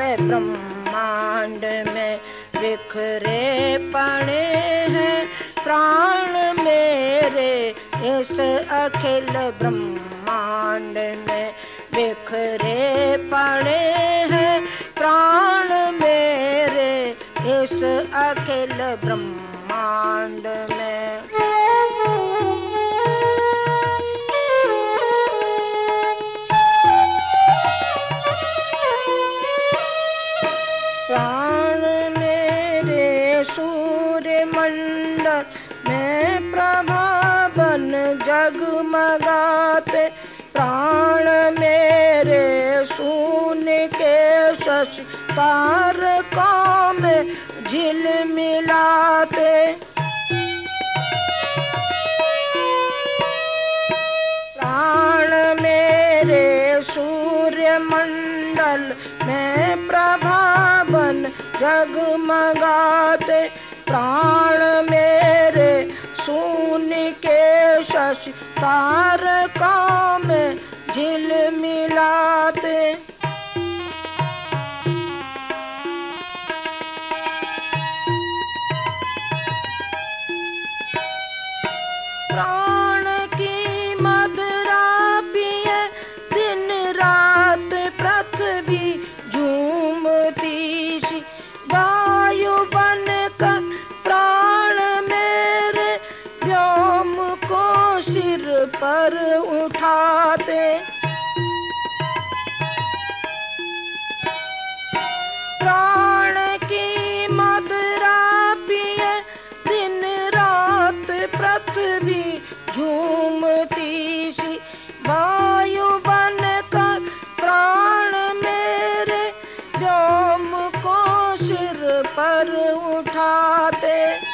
ब्रह्मांड में बिखरे पड़े हैं प्राण मेरे, इस अखिल ब्रह्मांड में बिखरे पड़े हैं प्राण मेरे, इस अखिल ब्रह्मांड में। प्राण मेरे सूर्य मंडल में प्रभा बन जगमगाते, प्राण मेरे शून्य के शशि तारकों में झिलमिलाते, प्राण मेरे सूर्य मंडल में प्रभा बन जगमगाते, प्राण मेरे शून्य के शशि तारकों में झिलमिलाते। प्राण की मदिरा पिए दिन रात पृथ्वी झूमती सी, वायु बनकर प्राण मेरे व्योम को सिर पर उठाते, प्राण की मदिरा पिए दिन रात पृथ्वी झूमती सी, वायु बनकर प्राण मेरे व्योम को सिर पर उठाते,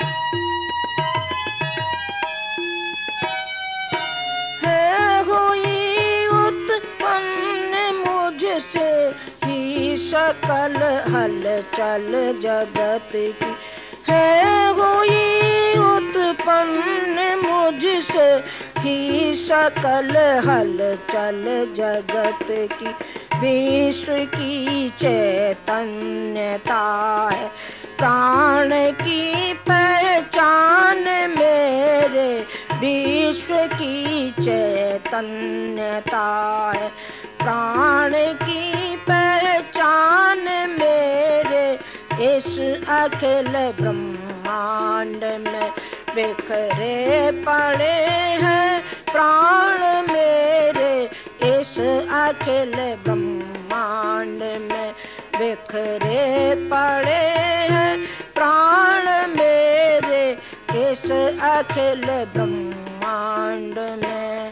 है हुई उत्पन्न मुझसे ही सकल हलचल जगत की, है हुई उत्पन्न मुझसे ही सकल हलचल जगत की, विश्व की चैतन्यता है प्राण की पहचान मेरे, विश्व की चैतन्यता है प्राण की पहचान मेरे, इस अखिल ब्रह्मांड में बिखरे पड़े हैं प्राण मेरे, इस अखिल ब्रह्मांड में बिखरे पड़े हैं प्राण मेरे, इस अखिल ब्रह्मांड में।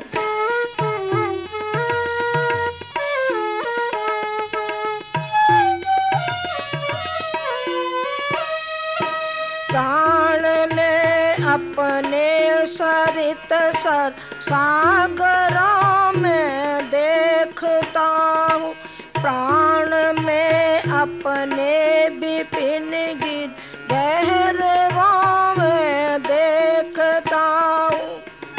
प्राण में अपने सरित सर सागरों में देखता हूँ, प्राण में अपने विपिन गिर गहरवों में देखता हूँ,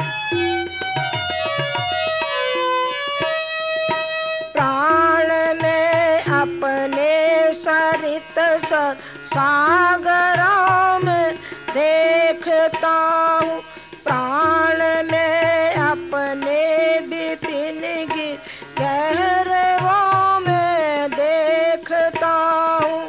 प्राण में अपने सरित सर सागरों में देखता हूँ, प्राण में अपने विपिन गिर गहरवों में देखता हूँ।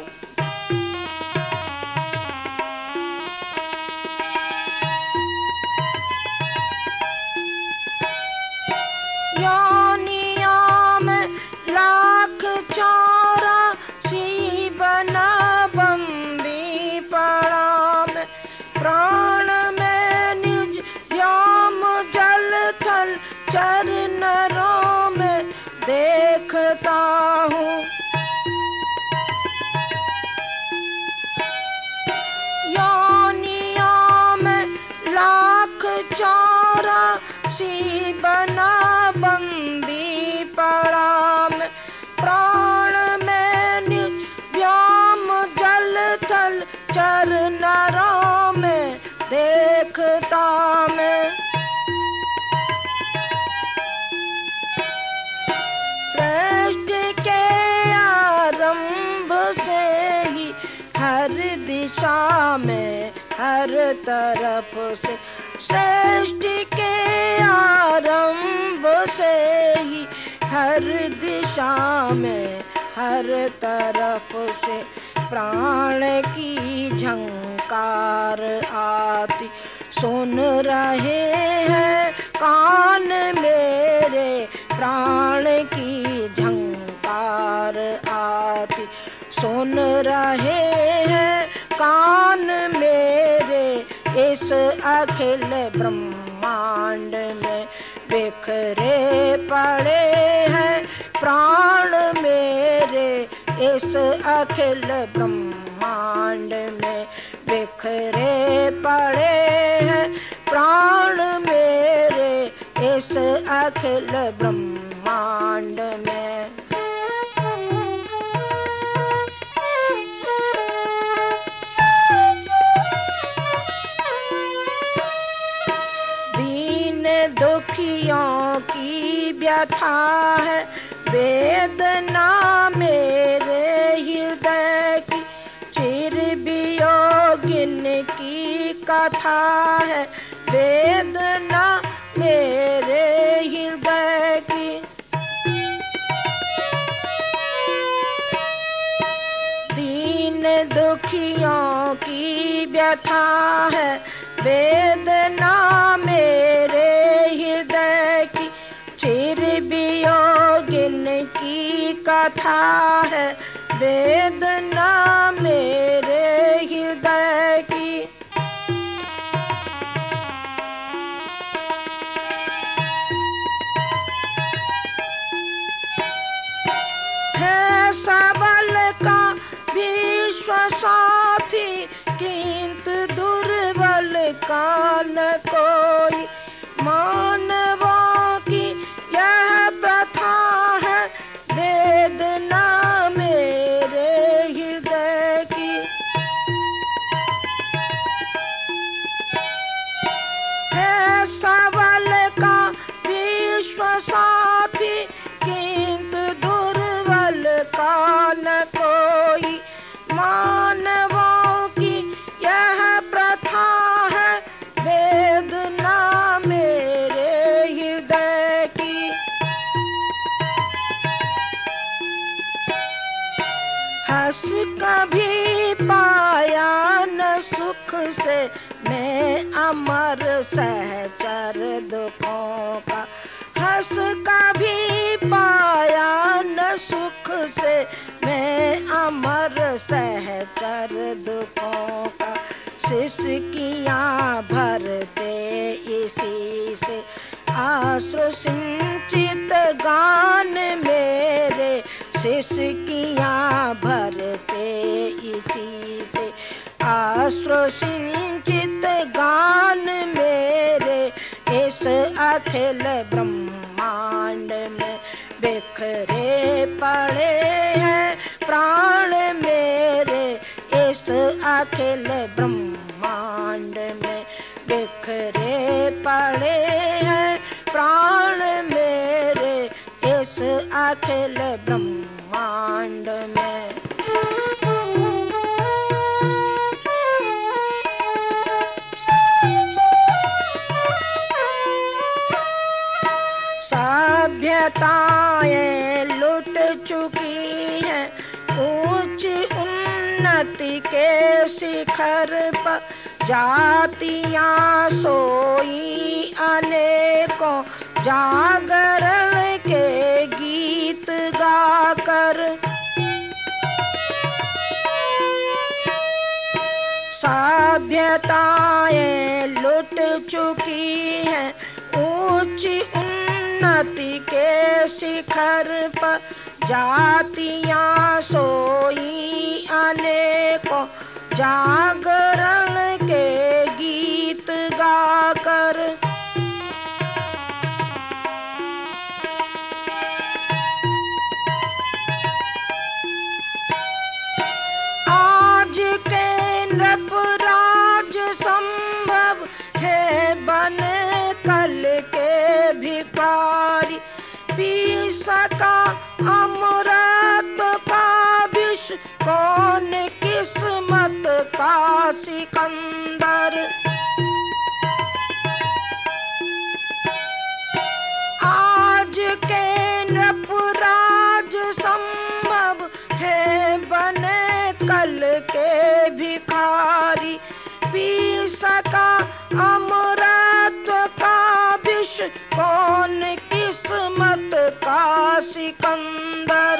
योनियों में लाख 84 बना बंदी पड़ा मैं, प्राण में निज व्योम जल थल चरणों में देखता हूँ, योनियों में लाख 84 बना बंदी पड़ा मैं, प्राण में निज व्योम जल थल चरणों में देखता मैं। सृष्टि के आरंभ हर तरफ से, सृष्टि के आरंभ से ही हर दिशा में हर तरफ से प्राण की झंकार आती। सुन रहे हैं कान मेरे प्राण की झंकार आती। सुन रहे हैं कान मेरे इस अखिल ब्रह्मांड में बिखरे पड़े हैं प्राण मेरे इस अखिल ब्रह्मांड में बिखरे पड़े हैं प्राण मेरे इस अखिल ब्रह्मांड में। दीन दुखियों की व्यथा है वेदना मेरे हृदय की, चिर वियोगिन की कथा है वेदना मेरे हृदय की। दीन दुखियों की व्यथा है वेदना मेरे हृदय की, चिर वियोगिन की कथा है वेदना मेरे हृदय की। है सबल का विश्व साथी किंतु दुर्बल का न कोई, मानवों की यह प्रथा है वेदना मेरे हृदय की। है सबल का विश्व साथी किंतु दुर्बल का न कोई, मानवों की यह प्रथा है वेदना मेरे हृदय की। हंस कभी पाया न सुख से मैं अमर सहचर दुखों का, हंस कभी पाया न सुख से मैं अमर सहचर दुखों का। सिसकियाँ भरते इसी से आश्रु सिंचित गान मेरे, सिसकियाँ भरते इसी से आश्रु सिंचित गान मेरे इस अखिल ब्रह्मांड में बिखरे पड़े हैं प्राण मेरे इस अखिल ब्रह्मांड में बिखरे पड़े हैं प्राण मेरे इस अखिल ब्रह्मांड में। सभ्यताएं लुट चुकी हैं ऊंच उन्नति के शिखर पर, जातियां सोई अनेकों जागरण के गीत गाकर। सभ्यताएं लुट चुकी हैं ऊंच उन्नति के शिखर पर, जातियां सोई अनेकों जागरण के गीत गाकर। आज के नृपराज संभव है बन कल के भिखारी, पी सका अमृत का विष कौन किस्मत का सिकंदर। देश कौन किस्मत का सिकंदर।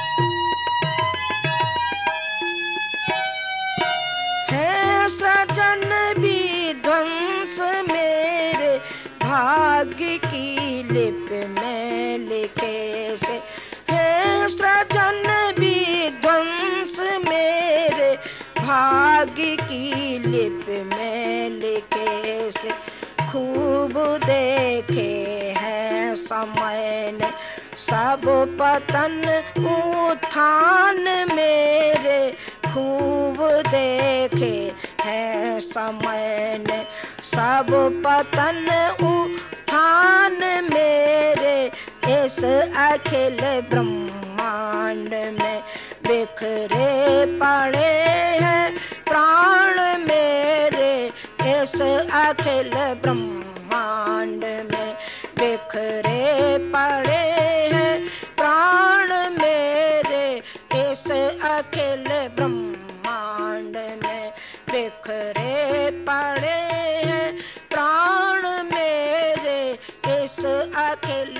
है सजन भी ध्वंस मेरे भाग्य की लिप में लिखे से। है सजन भी ध्वंस मेरे भाग्य की लिप में लिखे से। खूब देखे हैं समय ने सब पतन उत्थान मेरे। खूब देखे हैं समय ने सब पतन उत्थान मेरे। इस अखिल ब्रह्मांड में बिखरे पड़े हैं प्राण मेरे। इस अखिल ब्रह्मांड में बिखरे पड़े हैं प्राण मेरे। इस अखिल ब्रह्मांड में बिखरे पड़े हैं प्राण मेरे। इस अखिल